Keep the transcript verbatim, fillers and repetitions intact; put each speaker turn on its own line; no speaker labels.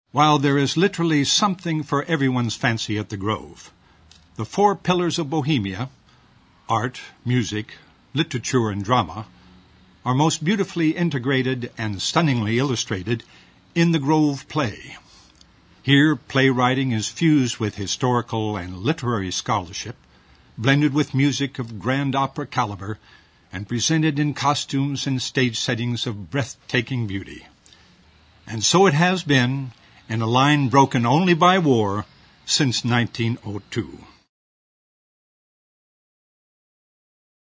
While there is literally something for everyone's fancy at the Grove, the four pillars of Bohemia, art, music, literature, and drama, are most beautifully integrated and stunningly illustrated in the Grove play. Here, playwriting is fused with historical and literary scholarship, blended with music of grand opera caliber, and presented in costumes and stage settings of breathtaking beauty. And so it has been, in a line broken only by war, since nineteen oh two.